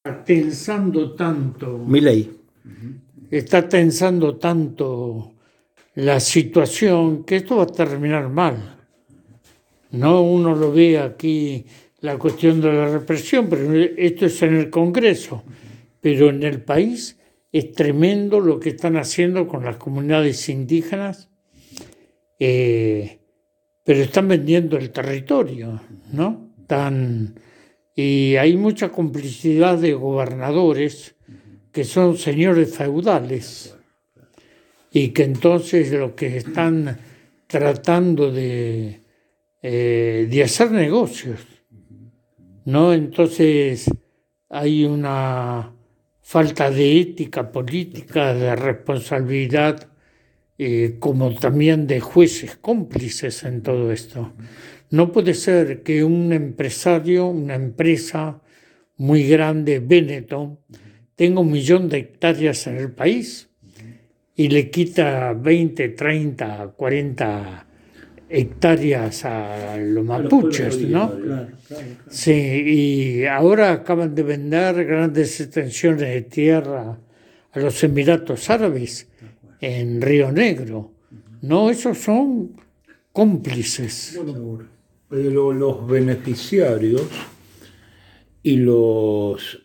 tensando tanto, Milei. está tensando tanto la situación que esto va a terminar mal. No, uno lo ve aquí la cuestión de la represión, pero esto es en el Congreso, pero en el país es tremendo lo que están haciendo con las comunidades indígenas, pero están vendiendo el territorio, ¿no? Y hay mucha complicidad de gobernadores que son señores feudales y que entonces lo que están tratando de hacer negocios, ¿no? Entonces hay una falta de ética política, de responsabilidad, como también de jueces cómplices en todo esto. No puede ser que un empresario, una empresa muy grande, Benetton, tenga 1 millón de hectáreas en el país y le quita 20, 30, 40 hectáreas a los mapuches, ¿no? Claro. Sí, y ahora acaban de vender grandes extensiones de tierra a los Emiratos Árabes en Río Negro. No, esos son cómplices. Bueno, pero los beneficiarios y los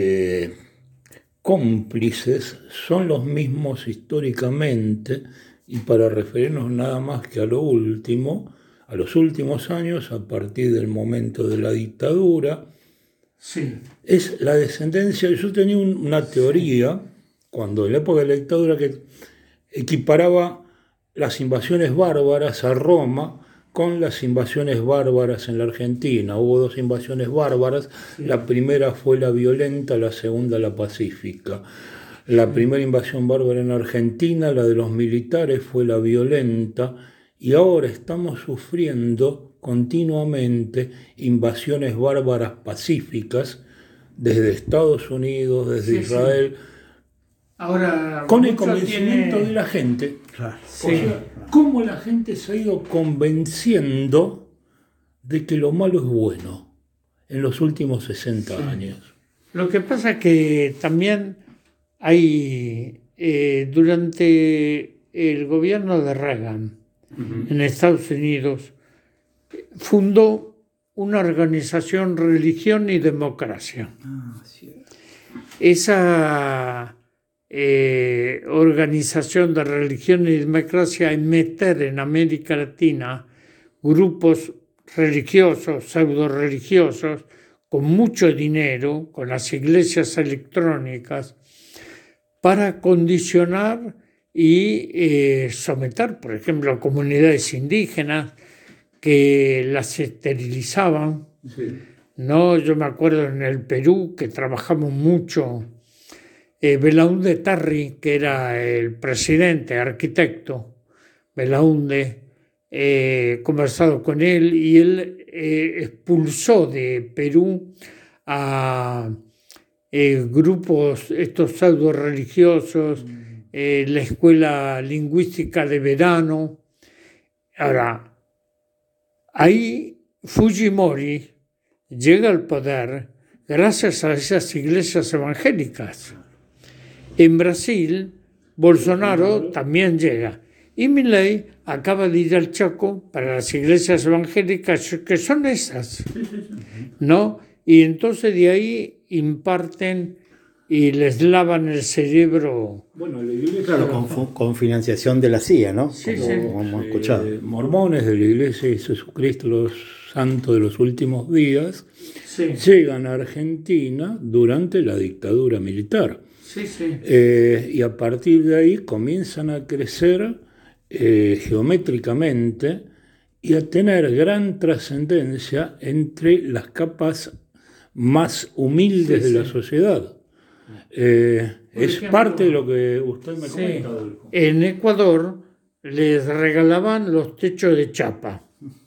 cómplices son los mismos históricamente, y para referirnos nada más que a lo último, a los últimos años, a partir del momento de la dictadura, Sí. es la descendencia. Yo tenía una teoría, cuando en la época de la dictadura, que equiparaba las invasiones bárbaras a Roma con las invasiones bárbaras en la Argentina. Hubo 2 invasiones bárbaras, la primera fue la violenta, la segunda la pacífica. La primera invasión bárbara en Argentina, la de los militares, fue la violenta, y ahora estamos sufriendo continuamente invasiones bárbaras pacíficas desde Estados Unidos, desde Israel, Ahora, con el convencimiento de la gente. Claro. Sí. O sea, cómo la gente se ha ido convenciendo de que lo malo es bueno en los últimos 60 años. Lo que pasa es que también hay, durante el gobierno de Reagan en Estados Unidos, fundó una organización Religión y Democracia. Esa organización de religión y democracia es meter en América Latina grupos religiosos, pseudo religiosos, con mucho dinero, con las iglesias electrónicas, para condicionar y someter, por ejemplo, a comunidades indígenas que las esterilizaban. Sí. No, yo me acuerdo en el Perú que trabajamos mucho. Belaúnde Tarry, que era el presidente, arquitecto, Belaúnde, conversado con él, y él expulsó de Perú a grupos, estos pseudo religiosos, la escuela lingüística de verano. Ahora, ahí Fujimori llega al poder gracias a esas iglesias evangélicas. En Brasil, Bolsonaro también llega. Y Milei acaba de ir al Chaco para las iglesias evangélicas, que son esas, ¿no? Y entonces de ahí imparten y les lavan el cerebro. Bueno, la iglesia, Claro, con financiación de la CIA, ¿no? Sí, como, sí. como hemos escuchado. mormones de la iglesia de Jesucristo, los santos de los últimos días, Sí, llegan a Argentina durante la dictadura militar. sí, sí. Y a partir de ahí comienzan a crecer geométricamente y a tener gran trascendencia entre las capas más humildes de la sociedad. Es ejemplo, parte de lo que usted me Sí. comenta, Adolfo. En Ecuador les regalaban los techos de chapa.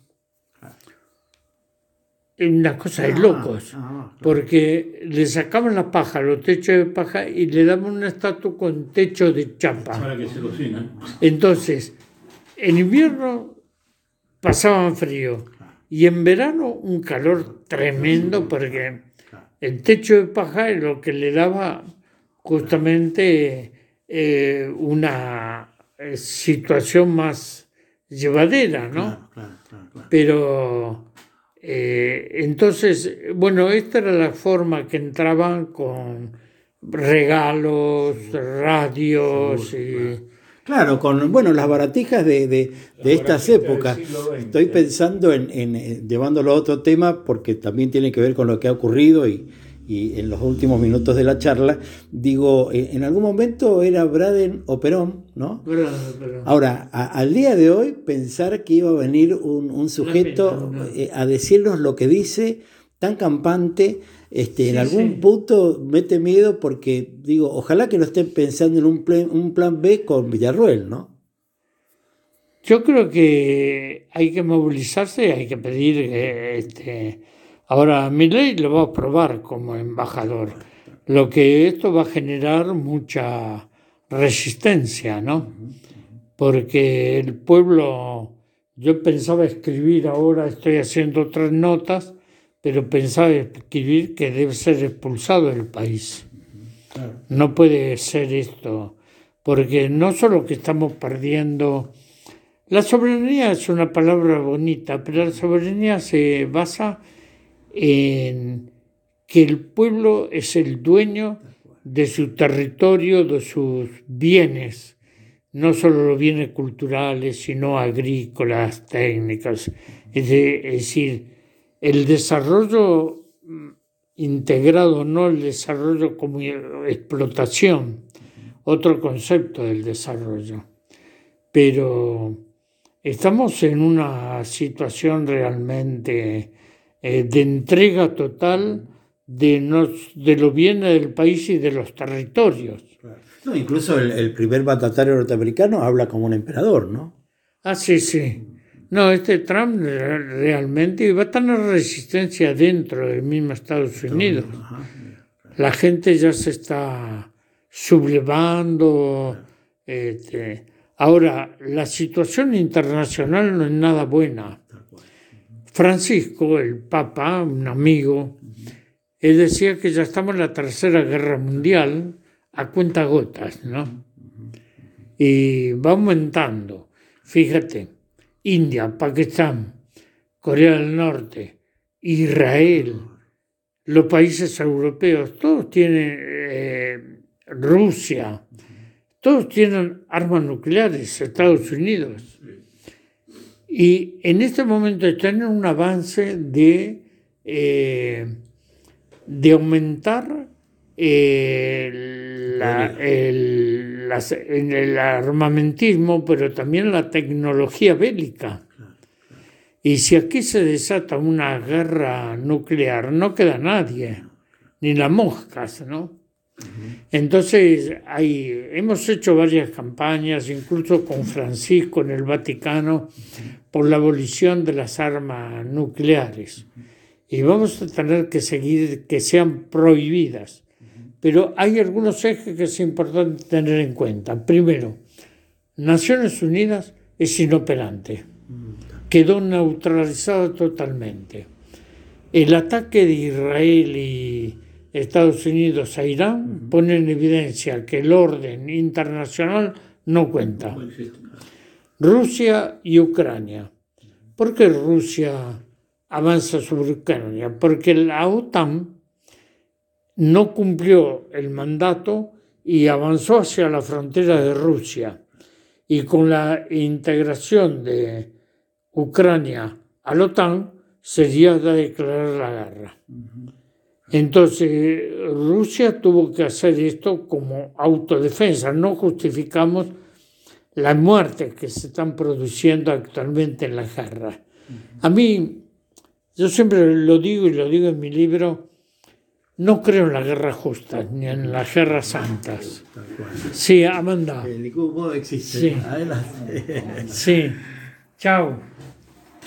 Una cosa de locos, claro. porque le sacaban la paja, los techos de paja, y le daban una estatua con techo de chapa. Para que se cocinen. Entonces, en invierno pasaban frío y en verano un calor tremendo porque el techo de paja es lo que le daba justamente una situación más llevadera, ¿no? Claro. Pero entonces, bueno, esta era la forma que entraban con regalos, radios y... Claro, con las baratijas de estas épocas. Estoy pensando en llevándolo a otro tema porque también tiene que ver con lo que ha ocurrido y en los últimos minutos de la charla. Digo, en algún momento era Braden o Perón, ¿no? Pero Ahora, al día de hoy, pensar que iba a venir un sujeto a decirnos lo que dice, tan campante, en algún punto mete miedo porque, digo, ojalá que no estén pensando en un plan B con Villarroel, ¿no? yo creo que hay que movilizarse, hay que pedir, ahora Milei lo va a aprobar como embajador, lo que esto va a generar mucha resistencia, ¿no? Porque el pueblo, yo pensaba escribir ahora, estoy haciendo otras notas, pero pensaba escribir que debe ser expulsado del país. No puede ser esto, porque no solo que estamos perdiendo, la soberanía es una palabra bonita, pero la soberanía se basa en que el pueblo es el dueño de su territorio, de sus bienes, no solo los bienes culturales, sino agrícolas, técnicas. Es decir, el desarrollo integrado, no el desarrollo como explotación, otro concepto del desarrollo. Pero estamos en una situación realmente de entrega total de los bienes del país y de los territorios. No, incluso el primer mandatario norteamericano habla como un emperador, ¿no? Ah, sí. No, Trump realmente va a tener resistencia dentro del mismo Estados Unidos. La gente ya se está sublevando. Ahora, la situación internacional no es nada buena. Francisco, el Papa, un amigo, él decía que ya estamos en la Tercera Guerra Mundial a cuentagotas, ¿no? Y va aumentando. Fíjate, India, Pakistán, Corea del Norte, Israel, los países europeos, todos tienen, Rusia, todos tienen armas nucleares, Estados Unidos. Y en este momento están en un avance de aumentar el armamentismo, pero también la tecnología bélica. Y si aquí se desata una guerra nuclear, no queda nadie, ni las moscas, ¿no? Entonces, hemos hecho varias campañas, incluso con Francisco en el Vaticano, por la abolición de las armas nucleares. Y vamos a tener que seguir que sean prohibidas. Pero hay algunos ejes que es importante tener en cuenta. Primero, Naciones Unidas es inoperante. Quedó neutralizado totalmente. El ataque de Israel y Estados Unidos a Irán pone en evidencia que el orden internacional no cuenta. Rusia y Ucrania. ¿Por qué Rusia avanza sobre Ucrania? Porque la OTAN no cumplió el mandato y avanzó hacia la frontera de Rusia. Y con la integración de Ucrania a la OTAN sería declarar la guerra. Entonces Rusia tuvo que hacer esto como autodefensa. No justificamos las muertes que se están produciendo actualmente en la guerra. A mí, yo siempre lo digo y lo digo en mi libro, no creo en las guerras justas ni en las guerras santas. Sí, Amanda. El Likud existe. Sí. Adelante. Sí. Chao.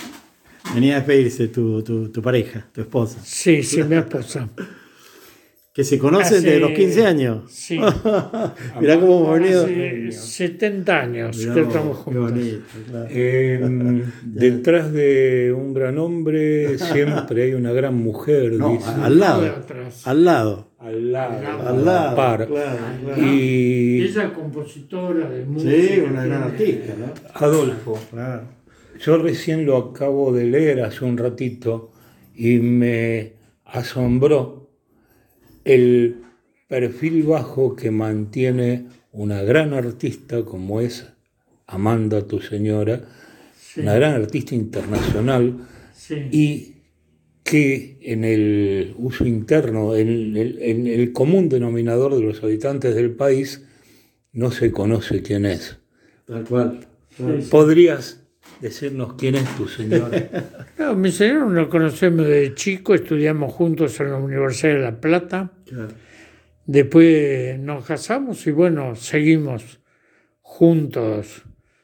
Venía a despedirse tu pareja, tu esposa. Sí, mi esposa. Que se conocen desde los 15 años. Sí. Mirá cómo hemos venido. Hace 70 años Mirá que vos, estamos qué juntos. bonito, claro. Detrás de un gran hombre siempre hay una gran mujer. No, dice. al lado. Atrás. Al lado. Al lado. Al lado. Par. Claro. Y Ella es compositora de música. Sí, una gran artista, ¿no? Adolfo, Claro. yo recién lo acabo de leer hace un ratito y me asombró el perfil bajo que mantiene una gran artista como es Amanda, tu señora, Sí. una gran artista internacional Sí. y que en el uso interno, en el común denominador de los habitantes del país, no se conoce quién es. Tal cual. ¿Podrías decirnos quién es tu señora? No, mi señor nos conocemos de chico, estudiamos juntos en la Universidad de La Plata. Claro. Después nos casamos y bueno, seguimos juntos.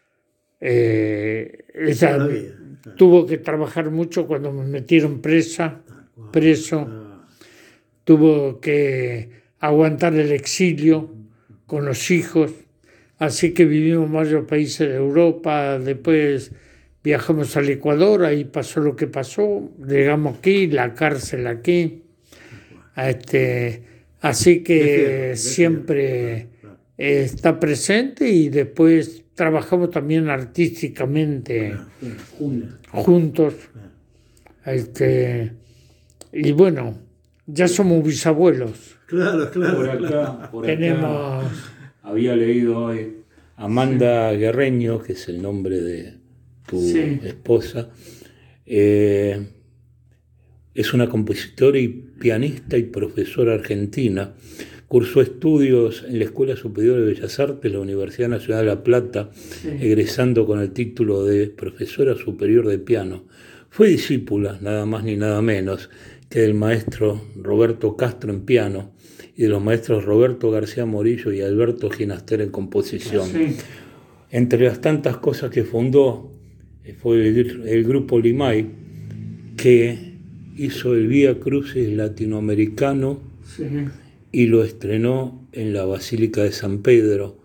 Ella Toda la vida, claro. tuvo que trabajar mucho cuando me metieron preso. Ah, Tuvo que aguantar el exilio con los hijos. Así que vivimos en varios países de Europa. Después viajamos al Ecuador, ahí pasó lo que pasó. Llegamos aquí, la cárcel aquí. Así que De siempre está presente y después trabajamos también artísticamente juntos. Y bueno, ya somos bisabuelos. Claro, claro. Por acá Tenemos... había leído hoy Amanda Guerreño, que es el nombre de tu Sí. esposa. Es una compositora y pianista y profesora argentina. Cursó estudios en la Escuela Superior de Bellas Artes de la Universidad Nacional de La Plata, egresando con el título de profesora superior de piano. Fue discípula, nada más ni nada menos, que del maestro Roberto Castro en piano y de los maestros Roberto García Morillo y Alberto Ginastera en composición. Sí. Entre las tantas cosas que fundó fue el grupo Limay, que hizo el Vía Crucis latinoamericano Sí. y lo estrenó en la Basílica de San Pedro.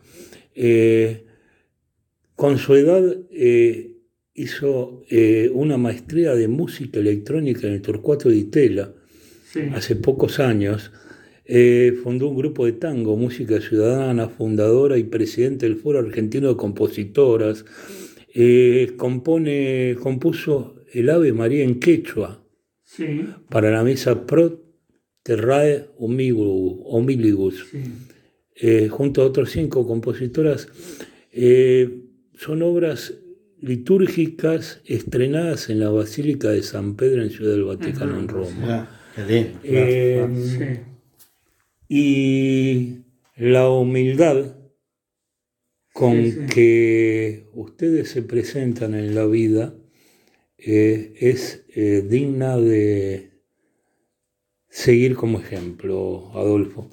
Con su edad hizo una maestría de música electrónica en el Torcuato Di Tella. Sí. Hace pocos años. Fundó un grupo de tango, Música Ciudadana, fundadora y presidente del Foro Argentino de Compositoras. Compuso el Ave María en quechua Sí. para la misa Pro Terrae Humilibus. Sí. Junto a otros 5 compositoras. Son obras litúrgicas estrenadas en la Basílica de San Pedro en Ciudad del Vaticano, en Roma. Qué lindo. Sí. Y la humildad con que ustedes se presentan en la vida es digna de seguir como ejemplo, Adolfo.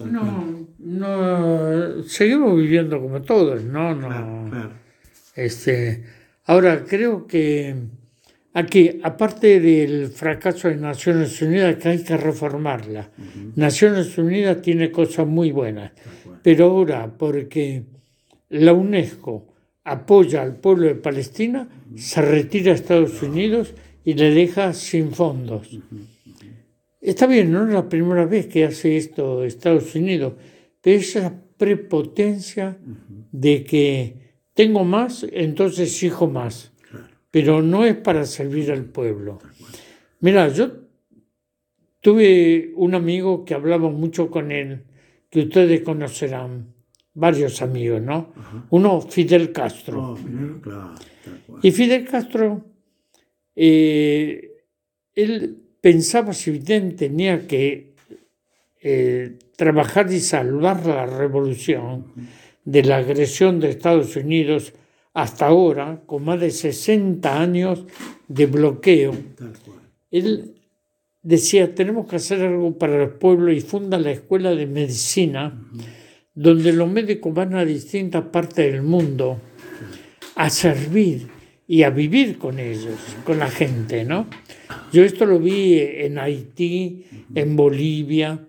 No, seguimos viviendo como todos, ¿no? Claro. Ahora, creo que aquí, aparte del fracaso de Naciones Unidas, que hay que reformarla. Naciones Unidas tiene cosas muy buenas, pero ahora, porque la UNESCO apoya al pueblo de Palestina, se retira a Estados Unidos y le deja sin fondos. Está bien, no es la primera vez que hace esto Estados Unidos, pero esa prepotencia de que tengo más, entonces exijo más. Pero no es para servir al pueblo. Mira, yo tuve un amigo que hablaba mucho con él, que ustedes conocerán, varios amigos, ¿no? Uno, Fidel Castro. Claro. Y Fidel Castro, él pensaba si bien tenía que trabajar y salvar la revolución de la agresión de Estados Unidos hasta ahora, con más de 60 años de bloqueo. Él decía, tenemos que hacer algo para el pueblo y funda la Escuela de Medicina, donde los médicos van a distintas partes del mundo a servir y a vivir con ellos, con la gente, ¿no? Yo esto lo vi en Haití, en Bolivia,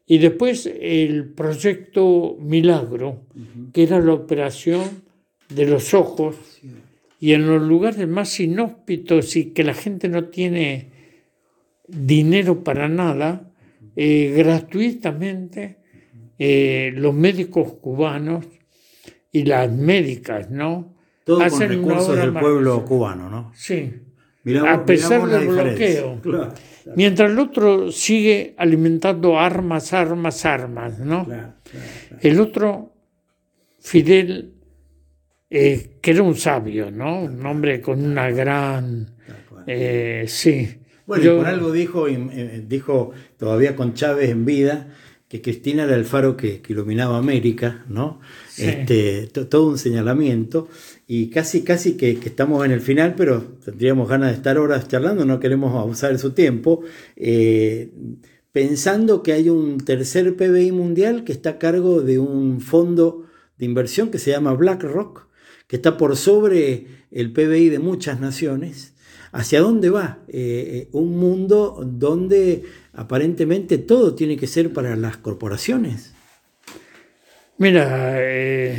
Y después el proyecto Milagro, que era la operación de los ojos, y en los lugares más inhóspitos y que la gente no tiene dinero para nada, gratuitamente los médicos cubanos y las médicas, ¿no? Todo hacen con una recursos obra del pueblo maravillosa. cubano, ¿no? Sí, Miramos, a pesar miramos la del diferencia. bloqueo. Claro, Mientras el otro sigue alimentando armas, ¿no? claro. El otro, Fidel, que era un sabio, ¿no? Un hombre con una gran... sí. Bueno, y por algo dijo todavía con Chávez en vida, que Cristina era el faro que iluminaba América, ¿no? Sí. Todo un señalamiento, y casi que estamos en el final, pero tendríamos ganas de estar horas charlando, no queremos abusar de su tiempo, pensando que hay un tercer PBI mundial que está a cargo de un fondo de inversión que se llama BlackRock, que está por sobre el PBI de muchas naciones. ¿Hacia dónde va? Un mundo donde aparentemente todo tiene que ser para las corporaciones. Mira,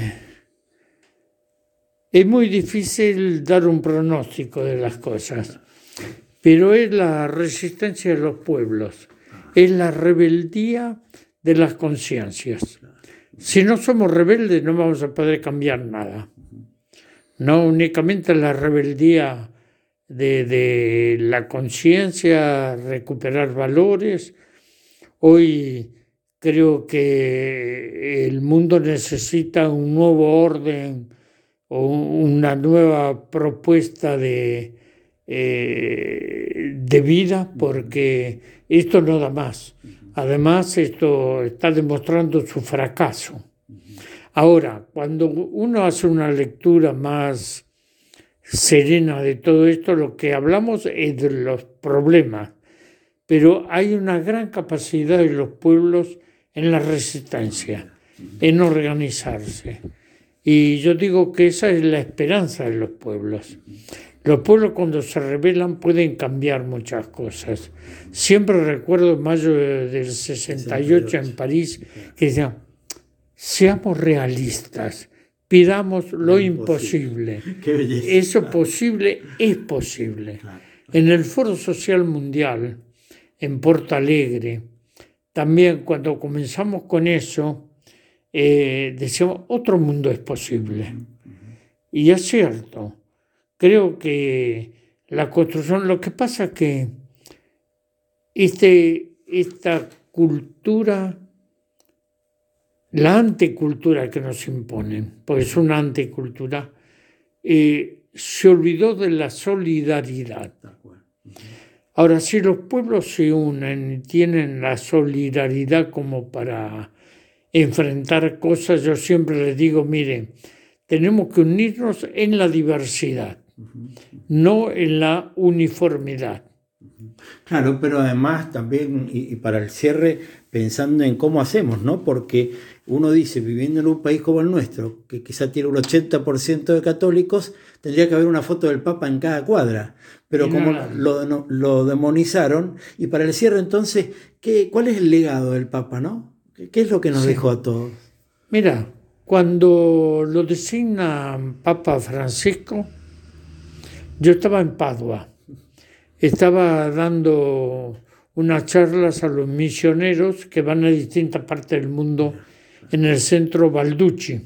es muy difícil dar un pronóstico de las cosas, pero es la resistencia de los pueblos, es la rebeldía de las conciencias. Si no somos rebeldes no vamos a poder cambiar nada. No únicamente la rebeldía de la conciencia, recuperar valores. Hoy creo que el mundo necesita un nuevo orden o una nueva propuesta de vida, porque esto no da más. Además, esto está demostrando su fracaso. Ahora, cuando uno hace una lectura más serena de todo esto, lo que hablamos es de los problemas, pero hay una gran capacidad de los pueblos en la resistencia, en organizarse. Y yo digo que esa es la esperanza de los pueblos. Los pueblos cuando se rebelan pueden cambiar muchas cosas. Siempre recuerdo en mayo del 68 en París que decían, seamos realistas, pidamos lo imposible. Eso posible es posible. En el Foro Social Mundial, en Porto Alegre, también cuando comenzamos con eso, decíamos, otro mundo es posible. Y es cierto. Creo que la construcción, lo que pasa es que esta cultura, la anticultura que nos imponen, porque es una anticultura, se olvidó de la solidaridad. Ahora, si los pueblos se unen y tienen la solidaridad como para enfrentar cosas, yo siempre les digo, miren, tenemos que unirnos en la diversidad, no en la uniformidad. Claro, pero además también, y para el cierre, pensando en cómo hacemos, ¿no? Porque uno dice, viviendo en un país como el nuestro, que quizá tiene un 80% de católicos, tendría que haber una foto del Papa en cada cuadra. Pero como lo demonizaron, y para el cierre entonces, ¿cuál es el legado del Papa, no? ¿Qué es lo que nos dejó a todos? Mira, cuando lo designa Papa Francisco, yo estaba en Padua. Estaba dando unas charlas a los misioneros que van a distintas partes del mundo en el centro Balducci.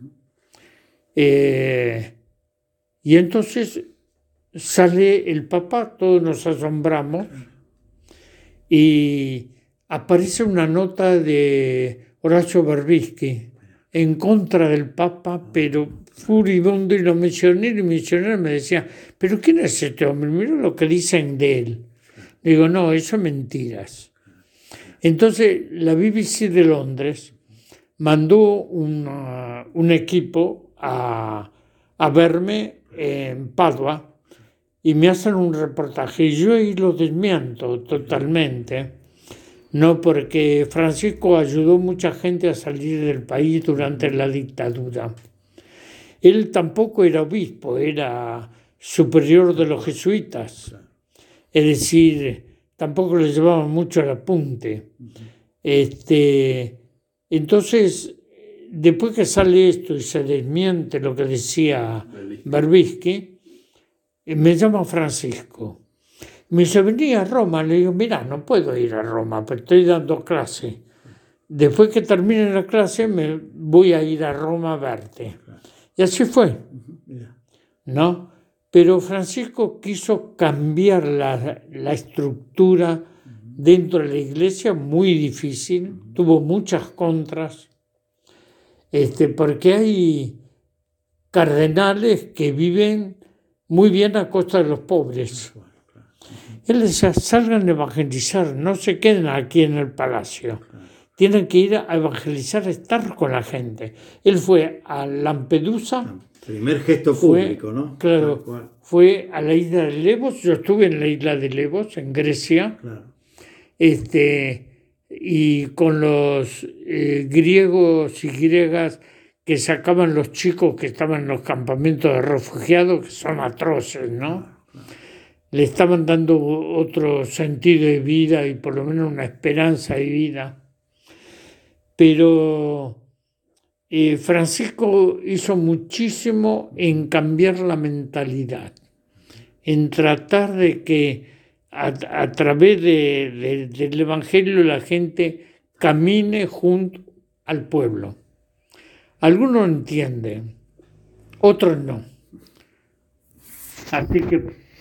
Y entonces sale el Papa, todos nos asombramos, y aparece una nota de Horacio Berbisky en contra del Papa, pero furibundo, y los misioneros me decían, ¿pero quién es este hombre? Mira lo que dicen de él. Digo, no, eso es mentiras. Entonces la BBC de Londres mandó un equipo a verme en Padua y me hacen un reportaje, y yo ahí lo desmiento totalmente. No, porque Francisco ayudó mucha gente a salir del país durante la dictadura. Él tampoco era obispo, era superior de los jesuitas. Es decir, tampoco le llevaba mucho el apunte. Entonces, después que sale esto y se desmiente lo que decía Berbisky, me llama Francisco. Me dice, vení a Roma. Le digo, mira, no puedo ir a Roma, pero estoy dando clase. Después que termine la clase, me voy a ir a Roma a verte. Y así fue, ¿no? Pero Francisco quiso cambiar la estructura dentro de la iglesia, muy difícil, tuvo muchas contras, porque hay cardenales que viven muy bien a costa de los pobres. Él decía, salgan a evangelizar, no se queden aquí en el palacio. Tienen que ir a evangelizar, a estar con la gente. Él fue a Lampedusa. Primer gesto público, ¿no? Claro, fue a la isla de Lesbos. Yo estuve en la isla de Lesbos, en Grecia. Claro. Y con los griegos y griegas que sacaban los chicos que estaban en los campamentos de refugiados, que son atroces, ¿no? Le estaban dando otro sentido de vida y por lo menos una esperanza de vida. Pero Francisco hizo muchísimo en cambiar la mentalidad, en tratar de que a través del Evangelio la gente camine junto al pueblo. Algunos entienden, otros no. Así que